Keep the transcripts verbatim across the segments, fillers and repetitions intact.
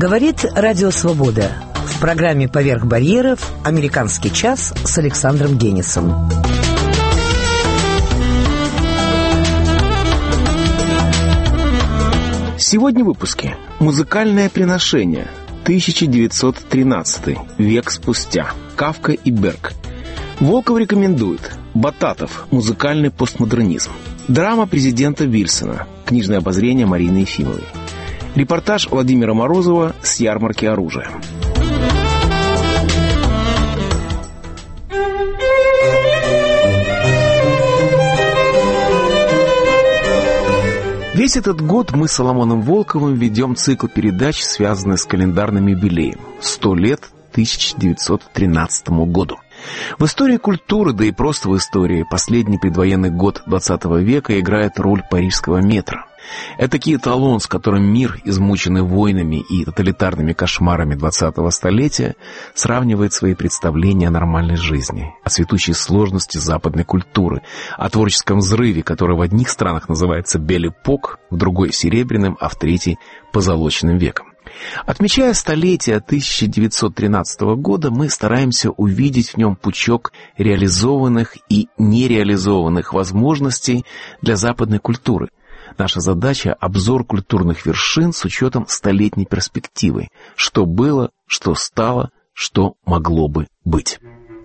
Говорит Радио Свобода. В программе «Поверх барьеров» «Американский час» с Александром Генисом. Сегодня в выпуске «Музыкальное приношение», тысяча девятьсот тринадцатый, век спустя, Кафка и Берг. Волков рекомендует Бататов, музыкальный постмодернизм. Драма президента Вильсона, книжное обозрение Марины Ефимовой. Репортаж Владимира Морозова с ярмарки оружия. Весь этот год мы с Соломоном Волковым ведем цикл передач, связанный с календарным юбилеем – сто лет тысяча девятьсот тринадцатому году. В истории культуры, да и просто в истории, последний предвоенный год двадцатого века играет роль парижского метро. Этакий эталон, с которым мир, измученный войнами и тоталитарными кошмарами двадцатого столетия, сравнивает свои представления о нормальной жизни, о цветущей сложности западной культуры, о творческом взрыве, который в одних странах называется «бель-эпок», в другой — «серебряным», а в третьей — «позолоченным веком». Отмечая столетие тысяча девятьсот тринадцатого года, мы стараемся увидеть в нем пучок реализованных и нереализованных возможностей для западной культуры. Наша задача — обзор культурных вершин с учетом столетней перспективы. Что было, что стало, что могло бы быть.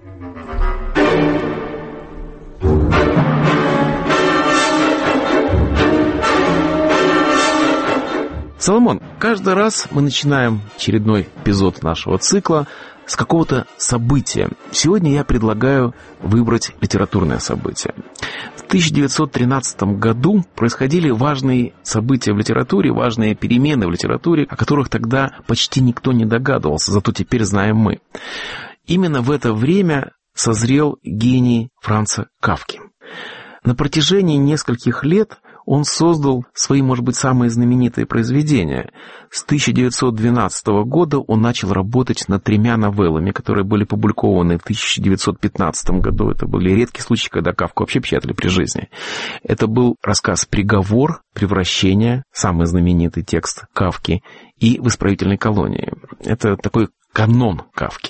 Соломон, каждый раз мы начинаем очередной эпизод нашего цикла с какого-то события. Сегодня я предлагаю выбрать литературное событие. В тысяча девятьсот тринадцатом году происходили важные события в литературе, важные перемены в литературе, о которых тогда почти никто не догадывался, зато теперь знаем мы. Именно в это время созрел гений Франца Кафки. На протяжении нескольких лет он создал свои, может быть, самые знаменитые произведения. С тысяча девятьсот двенадцатого года он начал работать над тремя новеллами, которые были опубликованы в тысяча девятьсот пятнадцатом году. Это были редкие случаи, когда Кафку вообще печатали при жизни. Это был рассказ «Приговор», «Превращение», самый знаменитый текст Кафки, и «В исправительной колонии». Это такой канон Кафки.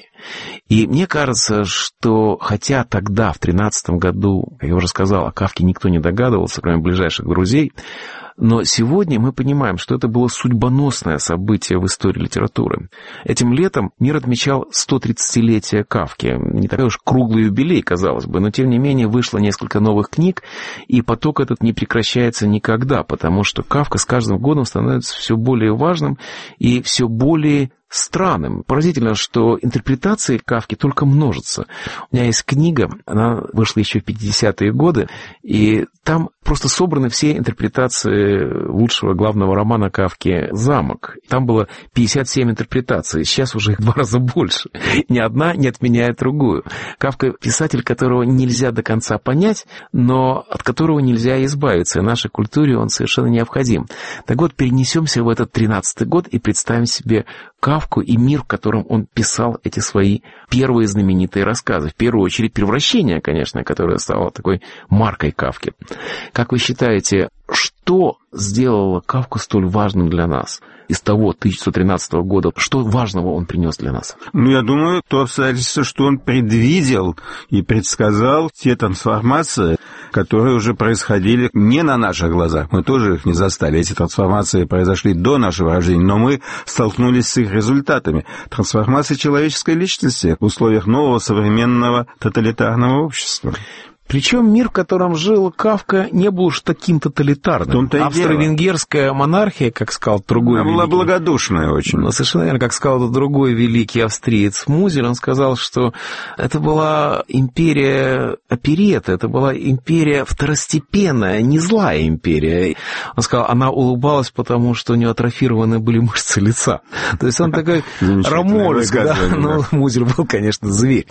И мне кажется, что хотя тогда, в тринадцатом году, я уже сказал, о Кафке никто не догадывался, кроме ближайших друзей, но сегодня мы понимаем, что это было судьбоносное событие в истории литературы. Этим летом мир отмечал сто тридцатилетие Кафки. Не такой уж круглый юбилей, казалось бы, но тем не менее вышло несколько новых книг, и поток этот не прекращается никогда, потому что Кафка с каждым годом становится все более важным и все более странным. Поразительно, что интерпретации Кафки только множатся. У меня есть книга, она вышла еще в пятидесятые годы, и там просто собраны все интерпретации лучшего главного романа Кафки «Замок». Там было пятьдесят семь интерпретаций, сейчас уже их в два раза больше. Ни одна не отменяет другую. Кафка — писатель, которого нельзя до конца понять, но от которого нельзя избавиться, и нашей культуре он совершенно необходим. Так вот, перенесемся в этот тринадцатый год и представим себе Кафку и мир, в котором он писал эти свои первые знаменитые рассказы. В первую очередь «Превращение», конечно, которое стало такой маркой Кафки. Как вы считаете, что сделало Кафку столь важным для нас? Из того тысяча девятьсот тринадцатого года, что важного он принес для нас? Ну, я думаю, то обстоятельство, что он предвидел и предсказал те трансформации, которые уже происходили не на наших глазах. Мы тоже их не застали. Эти трансформации произошли до нашего рождения, но мы столкнулись с их результатами. Трансформации человеческой личности в условиях нового современного тоталитарного общества. Причем мир, в котором жил Кафка, не был уж таким тоталитарным. Австро-венгерская монархия, как сказал другой Она великий... была благодушная очень. Но совершенно верно, как сказал другой великий австриец Музель, он сказал, что это была империя оперетты, это была империя второстепенная, не злая империя. Он сказал, она улыбалась, потому что у нее атрофированы были мышцы лица. То есть он такой рамолик, да, но Музель был, конечно, зверь.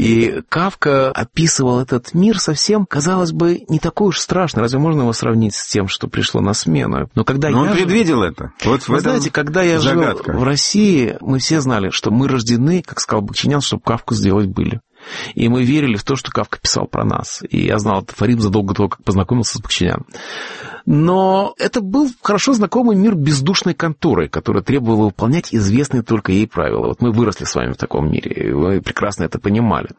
И Кафка описывал этот мир совсем, казалось бы, не такой уж страшный. Разве можно его сравнить с тем, что пришло на смену? Но когда Но я он жил... предвидел это. Вот Вы знаете, когда я загадка. жил в России, мы все знали, что мы рождены, как сказал Бахчинян, чтобы Кафку сделать были. И мы верили в то, что Кафка писал про нас. И я знал этот афоризм задолго до того, как познакомился с Бахчиняном. Но это был хорошо знакомый мир бездушной конторы, которая требовала выполнять известные только ей правила. Вот мы выросли с вами в таком мире, и вы прекрасно это понимали.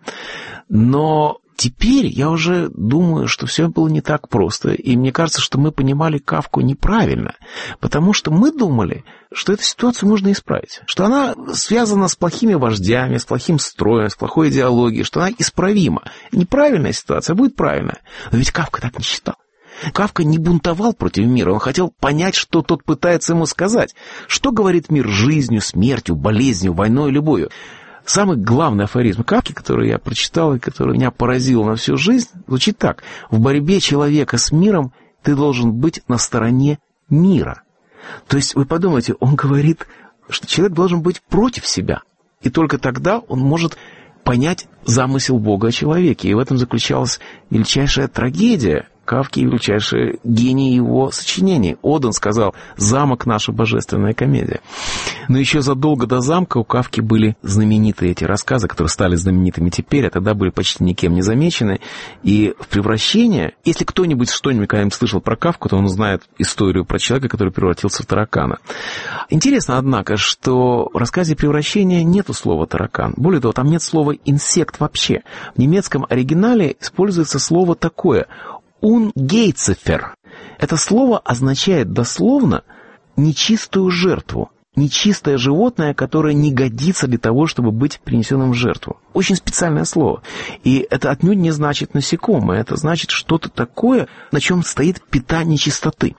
Но теперь я уже думаю, что все было не так просто, и мне кажется, что мы понимали Кафку неправильно, потому что мы думали, что эту ситуацию можно исправить, что она связана с плохими вождями, с плохим строем, с плохой идеологией, что она исправима. Неправильная ситуация будет правильная. Но ведь Кафка так не считал. Кафка не бунтовал против мира, он хотел понять, что тот пытается ему сказать. Что говорит мир жизнью, смертью, болезнью, войной, любовью? Самый главный афоризм Кафки, который я прочитал и который меня поразил на всю жизнь, звучит так. В борьбе человека с миром ты должен быть на стороне мира. То есть вы подумайте, он говорит, что человек должен быть против себя. И только тогда он может понять замысел Бога о человеке. И в этом заключалась величайшая трагедия Кафки и величайший гений его сочинений. Оден сказал: «Замок — наша божественная комедия». Но еще задолго до замка у Кафки были знаменитые эти рассказы, которые стали знаменитыми теперь, а тогда были почти никем не замечены. И в «Превращение», если кто-нибудь что-нибудь когда-нибудь слышал про Кафку, то он знает историю про человека, который превратился в таракана. Интересно, однако, что в рассказе «Превращение» нету слова «таракан». Более того, там нет слова «инсект» вообще. В немецком оригинале используется слово такое — «унгейцефер». Это слово означает дословно «нечистую жертву», нечистое животное, которое не годится для того, чтобы быть принесенным в жертву. Очень специальное слово. И это отнюдь не значит насекомое, это значит что-то такое, на чем стоит пята нечистоты.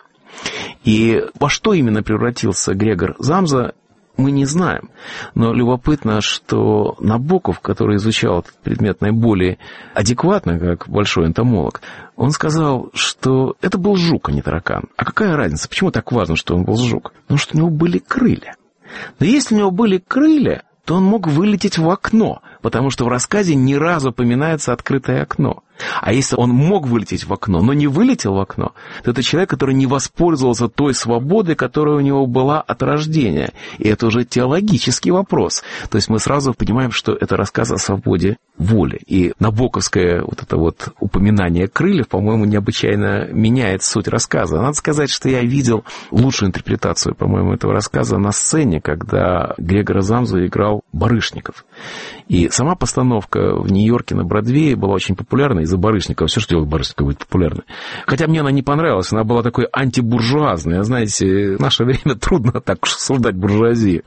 И во что именно превратился Грегор Замза, мы не знаем. Но любопытно, что Набоков, который изучал этот предмет наиболее адекватно, как большой энтомолог, он сказал, что это был жук, а не таракан. А какая разница? Почему так важно, что он был жук? Потому что у него были крылья. Но если у него были крылья, то он мог вылететь в окно, потому что в рассказе ни разу упоминается открытое окно. А если он мог вылететь в окно, но не вылетел в окно, то это человек, который не воспользовался той свободой, которая у него была от рождения. И это уже теологический вопрос. То есть мы сразу понимаем, что это рассказ о свободе воли. И набоковское вот это вот упоминание крыльев, по-моему, необычайно меняет суть рассказа. Надо сказать, что я видел лучшую интерпретацию, по-моему, этого рассказа на сцене, когда Грегора Замзу играл Барышников. И сама постановка в Нью-Йорке на Бродвее была очень популярна из-за Барышникова. Все, что делает Барышников, будет популярной. Хотя мне она не понравилась, она была такой антибуржуазной. А знаете, в наше время трудно так уж создать буржуазию.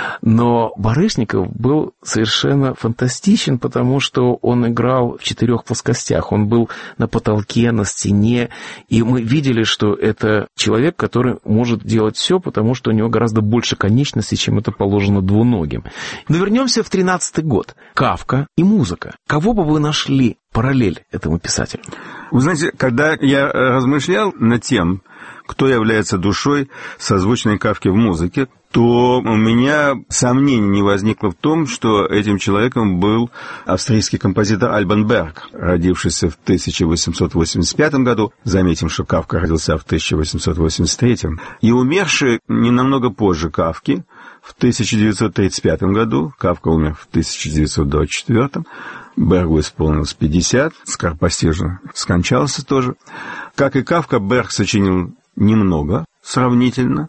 Но Барышников был совершенно фантастичен, потому что он играл в четырех плоскостях. Он был на потолке, на стене. И мы видели, что это человек, который может делать все, потому что у него гораздо больше конечностей, чем это положено двуногим. Но вернемся в тринадцатый год. Кафка и музыка. Кого бы вы нашли параллель этому писателю? Вы знаете, когда я размышлял над тем, кто является душой созвучной Кафки в музыке, то у меня сомнений не возникло в том, что этим человеком был австрийский композитор Альбан Берг, родившийся в тысяча восемьсот восемьдесят пятом году. Заметим, что Кафка родился в тысяча восемьсот восемьдесят третьем. И умерший не намного позже Кафки, в тысяча девятьсот тридцать пятом году. Кафка умер в тысяча девятьсот двадцать четвёртом. Бергу исполнилось пятьдесят, скоропостижно скончался тоже. Как и Кафка, Берг сочинил немного сравнительно,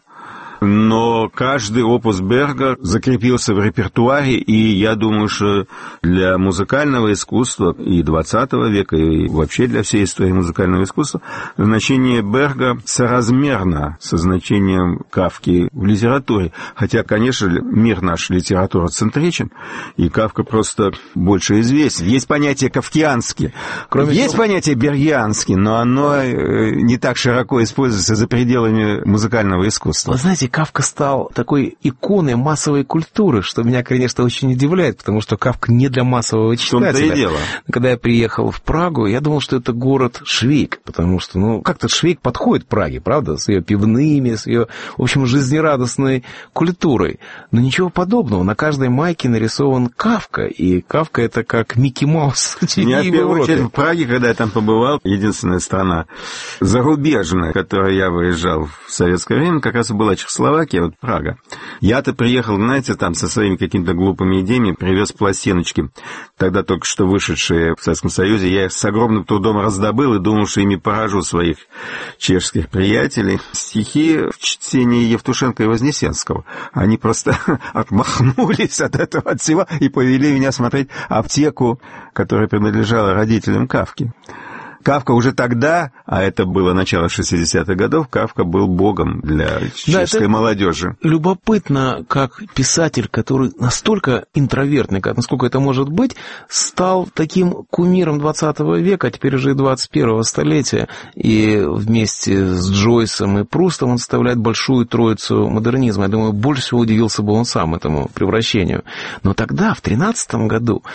но каждый опус Берга закрепился в репертуаре, и я думаю, что для музыкального искусства и двадцатого века, и вообще для всей истории музыкального искусства, значение Берга соразмерно со значением Кафки в литературе. Хотя, конечно, мир наш литературоцентричен, и Кафка просто больше известен. Есть понятие кафкианский, Кроме есть того... понятие бергианский, но оно не так широко используется за пределами музыкального искусства. Вы знаете, Кафка стал такой иконой массовой культуры, что меня, конечно, очень удивляет, потому что Кафка не для массового читателя. В том-то и дело. Когда я приехал в Прагу, я думал, что это город Швейк, потому что, ну, как-то Швейк подходит Праге, правда, с ее пивными, с ее, в общем, жизнерадостной культурой. Но ничего подобного. На каждой майке нарисован Кафка, и Кафка — это как Микки Маус. Я в первую очередь в Праге, когда я там побывал, единственная страна зарубежная, в которой я выезжал в советское время, как раз была Чехословакия. Чехословакия, вот Прага. Я-то приехал, знаете, там со своими какими-то глупыми идеями, привез пластиночки, тогда только что вышедшие в Советском Союзе. Я их с огромным трудом раздобыл и думал, что ими поражу своих чешских приятелей. Стихи в чтении Евтушенко и Вознесенского. Они просто отмахнулись от этого, от всего, и повели меня смотреть «Аптеку», которая принадлежала родителям Кафки. Кафка уже тогда, а это было начало шестидесятых годов, Кафка был богом для чешской да, молодежи. Любопытно, как писатель, который настолько интровертный, как, насколько это может быть, стал таким кумиром двадцатого века, а теперь уже и двадцать первого столетия, и вместе с Джойсом и Прустом он составляет большую троицу модернизма. Я думаю, больше всего удивился бы он сам этому превращению. Но тогда, в тринадцатом году,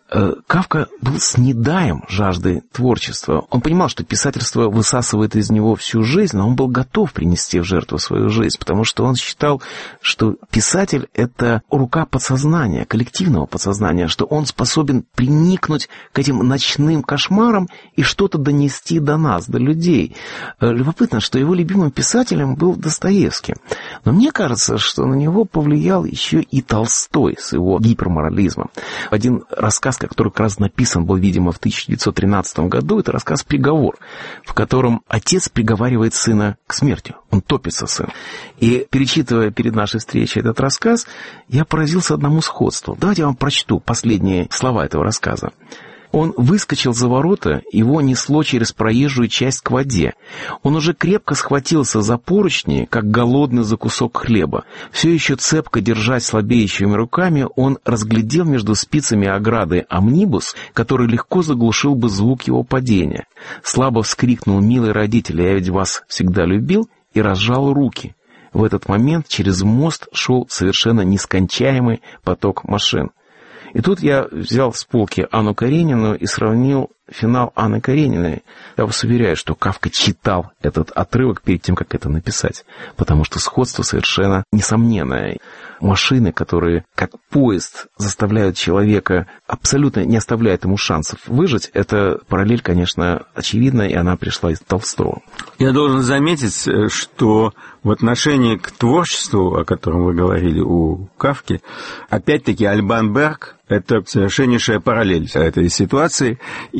Кафка был снедаем жажды творчества. Он понимал, что писательство высасывает из него всю жизнь, но он был готов принести в жертву свою жизнь, потому что он считал, что писатель — это рука подсознания, коллективного подсознания, что он способен приникнуть к этим ночным кошмарам и что-то донести до нас, до людей. Любопытно, что его любимым писателем был Достоевский. Но мне кажется, что на него повлиял еще и Толстой с его гиперморализмом. Один рассказ, который как раз написан был, видимо, в тысяча девятьсот тринадцатом году, это рассказ «Приговор», в котором отец приговаривает сына к смерти. Он топится, сын. И, перечитывая перед нашей встречей этот рассказ, я поразился одному сходству. Давайте я вам прочту последние слова этого рассказа. Он выскочил за ворота, его несло через проезжую часть к воде. Он уже крепко схватился за поручни, как голодный за кусок хлеба. Все еще цепко держась слабеющими руками, он разглядел между спицами ограды амнибус, который легко заглушил бы звук его падения. Слабо вскрикнул: «Милый родитель, я ведь вас всегда любил», и разжал руки. В этот момент через мост шел совершенно нескончаемый поток машин. И тут я взял с полки Анну Каренину и сравнил финал Анны Карениной. Я вас уверяю, что Кафка читал этот отрывок перед тем, как это написать, потому что сходство совершенно несомненное. Машины, которые, как поезд, заставляют человека, абсолютно не оставляют ему шансов выжить, это параллель, конечно, очевидна, и она пришла из Толстого. Я должен заметить, что в отношении к творчеству, о котором вы говорили у Кафки, опять-таки Альбан Берг — это совершеннейшая параллель этой ситуации,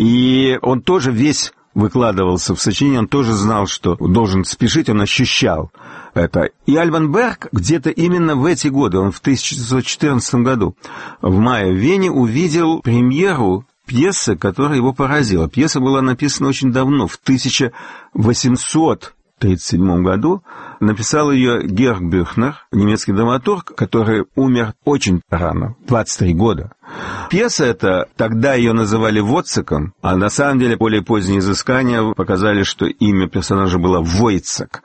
и он тоже весь выкладывался в сочинение, он тоже знал, что должен спешить, он ощущал это. И Альбан Берг где-то именно в эти годы, он в тысяча девятьсот четырнадцатом году, в мае в Вене увидел премьеру пьесы, которая его поразила. Пьеса была написана очень давно, в тысяча восемьсот тридцать седьмом году. Написал ее Георг Бюхнер, немецкий драматург, который умер очень рано, двадцать три года. Пьеса эта, тогда ее называли Воцаком, а на самом деле более поздние изыскания показали, что имя персонажа было Войцак.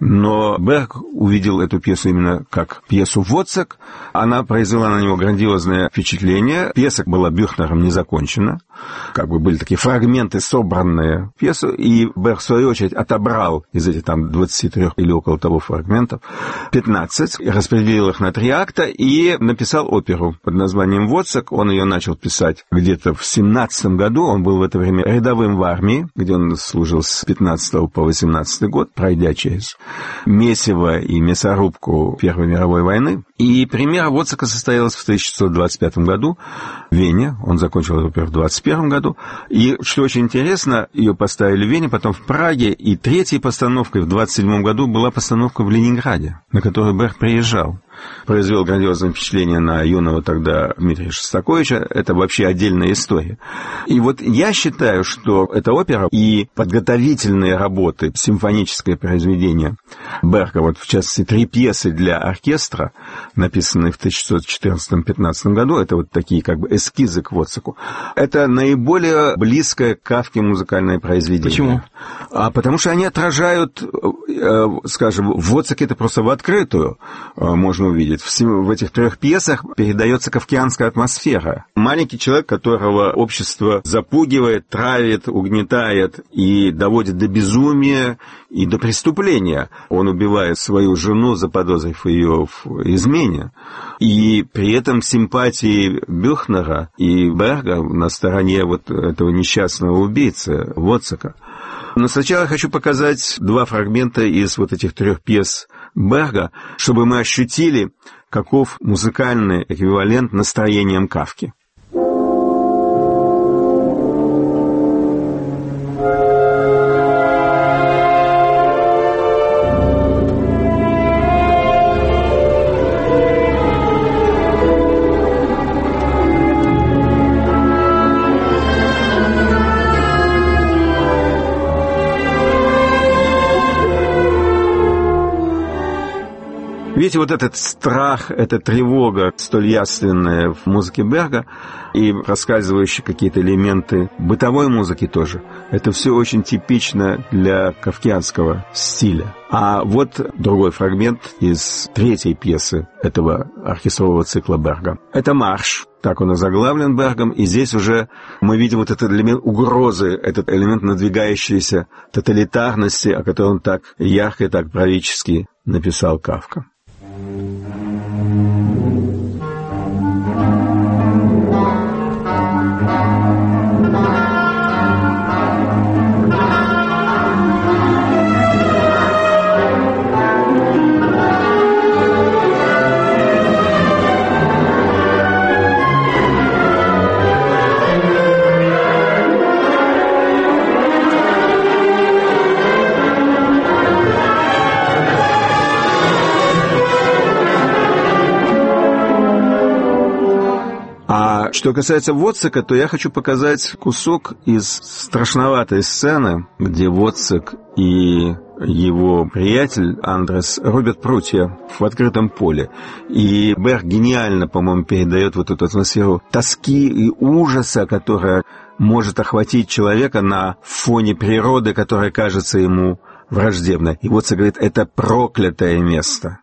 Но Берг увидел эту пьесу именно как пьесу Воцак. Она произвела на него грандиозное впечатление. Пьеса была Бюхнером не закончена. Как бы были такие фрагменты, собранные в пьесу, и Берг, в свою очередь, отобрал из этих там двадцати трёх или около того фрагментов пятнадцать, распределил их на три акта и написал оперу под названием «Воцак». Он ее начал писать где-то в семнадцатом году. Он был в это время рядовым в армии, где он служил с пятнадцатого по восемнадцатый год, пройдя через месиво и мясорубку Первой мировой войны. И премьера Воцака состоялась в тысяча девятьсот двадцать пятом году в Вене. Он закончил эту оперу в двадцать первом году. И, что очень интересно, ее поставили в Вене, потом в Праге. И третьей постановкой в двадцать седьмом году была постановка в Ленинграде, на которую Берг приезжал. Произвел грандиозное впечатление на юного тогда Дмитрия Шостаковича. Это вообще отдельная история. И вот я считаю, что эта опера и подготовительные работы, симфоническое произведение Берга, вот в частности три пьесы для оркестра, написанные в тысяча девятьсот четырнадцатом-пятнадцатом году, это вот такие как бы эскизы к Воцаку, это наиболее близкое к Кафке музыкальное произведение. Почему? А потому что они отражают, скажем, в Воцаке это просто в открытую можно увидеть. В этих трех пьесах передается кафкианская атмосфера. Маленький человек, которого общество запугивает, травит, угнетает и доводит до безумия и до преступления. Он убивает свою жену, заподозрив ее в измене. И при этом симпатии Бюхнера и Берга на стороне вот этого несчастного убийцы Воцака. Но сначала я хочу показать два фрагмента из вот этих трех пьес Берга, чтобы мы ощутили, каков музыкальный эквивалент настроениям Кафки. Видите, вот этот страх, эта тревога, столь явственная в музыке Берга, и проскальзывающие какие-то элементы бытовой музыки тоже, это все очень типично для кафкианского стиля. А вот другой фрагмент из третьей пьесы этого оркестрового цикла Берга. Это марш. Так он озаглавлен Бергом, и здесь уже мы видим вот этот элемент угрозы, этот элемент надвигающейся тоталитарности, о котором он так ярко и так правительски написал Кафка. Что касается Воцика, то я хочу показать кусок из страшноватой сцены, где Воцик и его приятель Андрес рубят прутья в открытом поле. И Берг гениально, по-моему, передает вот эту атмосферу тоски и ужаса, которая может охватить человека на фоне природы, которая кажется ему враждебной. И Воцик говорит, это проклятое место.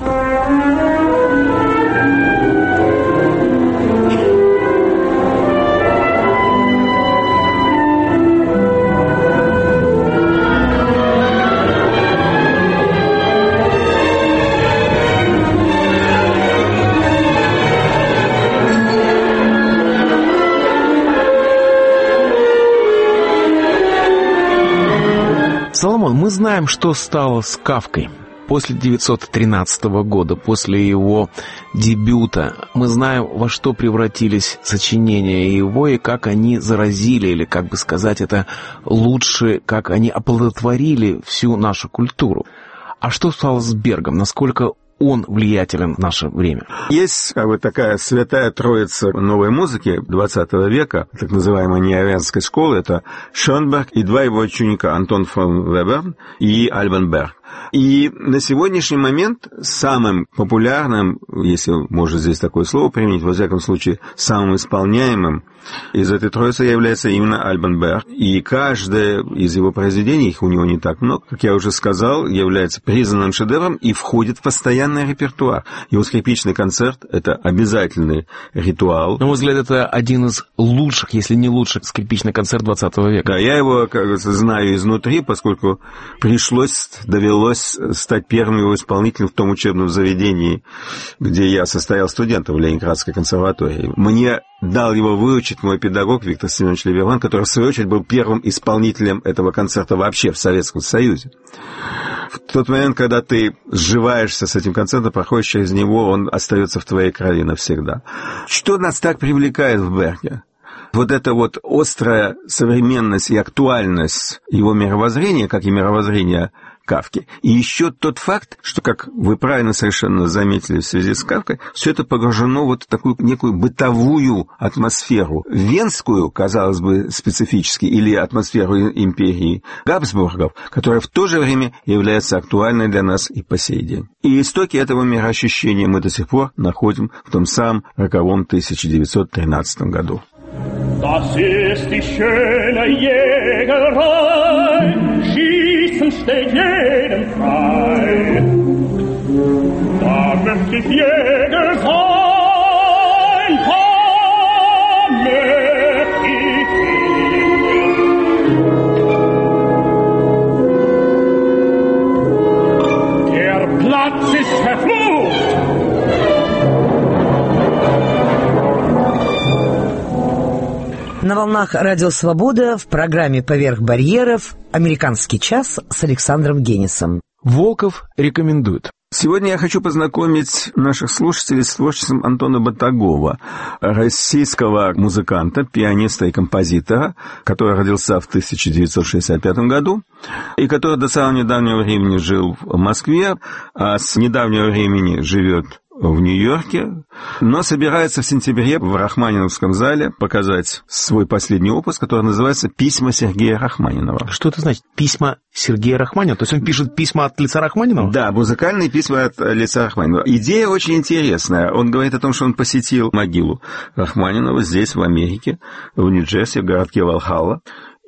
Соломон, мы знаем, что стало с Кафкой после девятьсот тринадцатого года, после его дебюта. Мы знаем, во что превратились сочинения его и как они заразили, или, как бы сказать это лучше, как они оплодотворили всю нашу культуру. А что стало с Бергом? Насколько он влиятелен в наше время? Есть как бы такая святая троица новой музыки двадцатого века, так называемой неовенской школы. Это Шонберг и два его ученика, Антон фон Вебер и Альбан Берг. И на сегодняшний момент самым популярным, если можно здесь такое слово применить, во всяком случае, самым исполняемым из этой троицы является именно Альбан Берг. И каждое из его произведений, их у него не так много, как я уже сказал, является признанным шедевром и входит в постоянный репертуар. Его скрипичный концерт — это обязательный ритуал. На мой взгляд, это один из лучших, если не лучших, скрипичный концерт двадцатого века. Да, я его, как говорится, знаю изнутри, поскольку пришлось, довелось стать первым его исполнителем в том учебном заведении, где я состоял студентом в Ленинградской консерватории. Мне дал его выучить мой педагог Виктор Семенович Либерман, который, в свою очередь, был первым исполнителем этого концерта вообще в Советском Союзе. В тот момент, когда ты сживаешься с этим концертом, проходишь через него, он остается в твоей крови навсегда. Что нас так привлекает в Берге? Вот эта вот острая современность и актуальность его мировоззрения, как и мировоззрения Кафки. И еще тот факт, что, как вы правильно совершенно заметили в связи с Кафкой, все это погружено вот в такую некую бытовую атмосферу. Венскую, казалось бы, специфически, или атмосферу империи Габсбургов, которая в то же время является актуальной для нас и по сей день. И истоки этого мироощущения мы до сих пор находим в том самом роковом тысяча девятьсот тринадцатом году. Das ist die schöne Jägerei, Schießen steht jedem frei. Da möcht ich Jäger sein, da möcht ich hin. Der Platz ist verflucht. На волнах Радио Свобода в программе «Поверх барьеров» «Американский час» с Александром Генисом. Волков рекомендует. Сегодня я хочу познакомить наших слушателей с творчеством Антона Батагова, российского музыканта, пианиста и композитора, который родился в тысяча девятьсот шестьдесят пятом году и который до самого недавнего времени жил в Москве, а с недавнего времени живет в Нью-Йорке, но собирается в сентябре в Рахманиновском зале показать свой последний опус, который называется «Письма Сергея Рахманинова». Что это значит? Письма Сергея Рахманинова? То есть он пишет письма от лица Рахманинова? Да, музыкальные письма от лица Рахманинова. Идея очень интересная. Он говорит о том, что он посетил могилу Рахманинова здесь, в Америке, в Нью-Джерси, в городке Валхалла.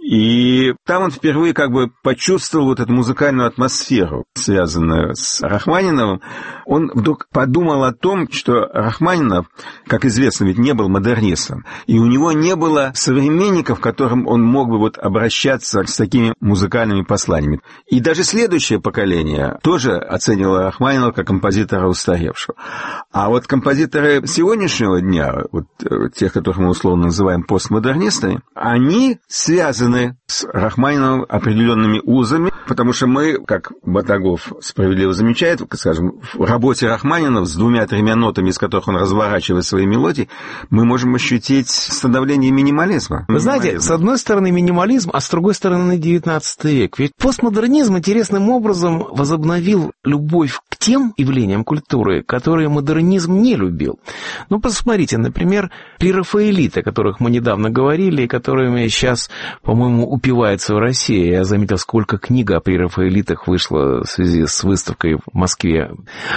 И там он впервые как бы почувствовал вот эту музыкальную атмосферу, связанную с Рахманиновым. Он вдруг подумал о том, что Рахманинов, как известно, ведь не был модернистом, и у него не было современников, к которым он мог бы вот обращаться с такими музыкальными посланиями. И даже следующее поколение тоже оценивало Рахманинова как композитора устаревшего. А вот композиторы сегодняшнего дня, вот тех, которых мы условно называем постмодернистами, они связаны с Рахманиновым определенными узами, потому что мы, как Батагов справедливо замечает, скажем, в работе Рахманинова с двумя-тремя нотами, из которых он разворачивает свои мелодии, мы можем ощутить становление минимализма. Вы знаете, с одной стороны минимализм, а с другой стороны девятнадцатый век. Ведь постмодернизм интересным образом возобновил любовь к тем явлениям культуры, которые модернизм не любил. Ну, посмотрите, например, прерафаэлиты, о которых мы недавно говорили, и которыми сейчас, по-моему, упивается в России. Я заметил, сколько книг о прерафаэлитах вышло в связи с выставкой в Москве.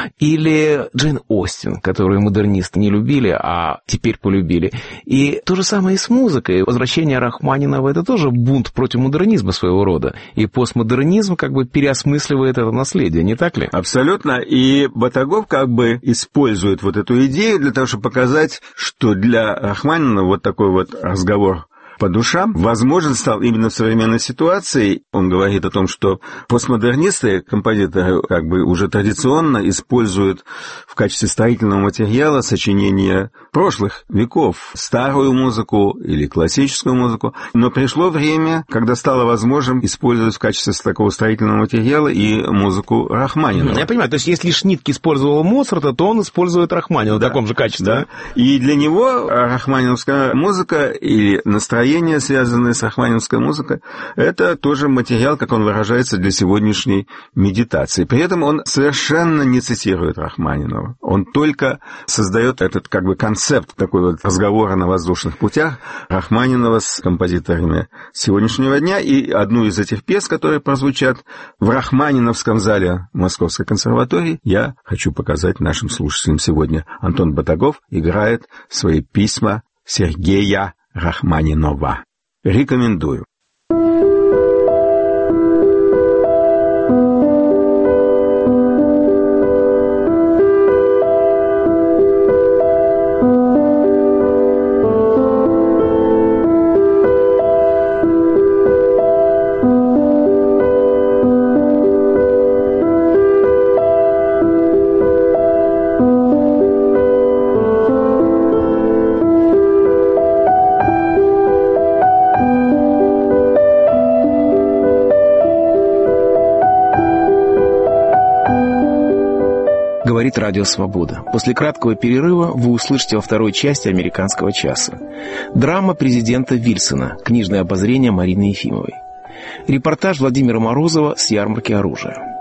Или Джейн Остин, которую модернисты не любили, а теперь полюбили. И то же самое и с музыкой. Возвращение Рахманинова — это тоже бунт против модернизма своего рода. И постмодернизм как бы переосмысливает это наследие, не так ли? Абсолютно. И Батагов как бы использует вот эту идею для того, чтобы показать, что для Рахманинова вот такой вот разговор по душам возможен стал именно в современной ситуации. Он говорит о том, что постмодернисты, композиторы, как бы уже традиционно используют в качестве строительного материала сочинения прошлых веков, старую музыку или классическую музыку. Но пришло время, когда стало возможным использовать в качестве такого строительного материала и музыку Рахманинова. Я понимаю, то есть если Шнитке использовал Моцарта, то он использует Рахманинова да, в таком же качестве. Да. И для него рахманиновская музыка или настроение, связанные с рахманиновской музыкой, это тоже материал, как он выражается, для сегодняшней медитации. При этом он совершенно не цитирует Рахманинова. Он только создает этот как бы концепт такой вот разговора на воздушных путях Рахманинова с композиторами сегодняшнего дня. И одну из этих пьес, которые прозвучат в Рахманиновском зале Московской консерватории, я хочу показать нашим слушателям сегодня. Антон Батагов играет свои письма Сергея Рахманинова. Рекомендую. Говорит Радио Свобода. После краткого перерыва вы услышите во второй части «Американского часа». Драма президента Вильсона. Книжное обозрение Марины Ефимовой. Репортаж Владимира Морозова с ярмарки оружия.